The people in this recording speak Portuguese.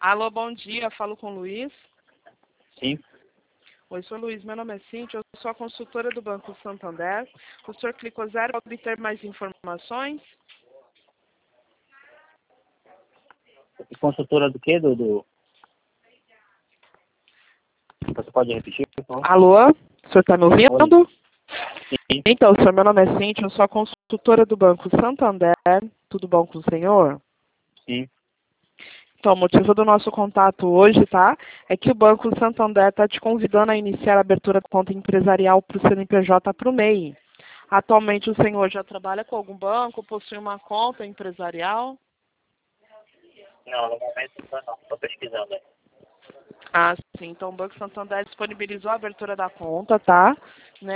Alô, bom dia. Falo com o Luiz. Sim. Oi, sou Luiz. Meu nome é Cíntia. Eu sou a consultora do Banco Santander. O senhor clicou 0 para obter mais informações? Consultora do quê? Você pode repetir, por favor? Alô? O senhor está me ouvindo? Oi. Sim. Então, senhor, meu nome é Cíntia. Eu sou a consultora do Banco Santander. Tudo bom com o senhor? Sim. Então, o motivo do nosso contato hoje, tá? É que o Banco Santander está te convidando a iniciar a abertura de conta empresarial para o CNPJ para o MEI. Atualmente o senhor já trabalha com algum banco, possui uma conta empresarial? Não, no momento não. Estou pesquisando. Ah, sim. Então o Banco Santander disponibilizou a abertura da conta, tá? Né?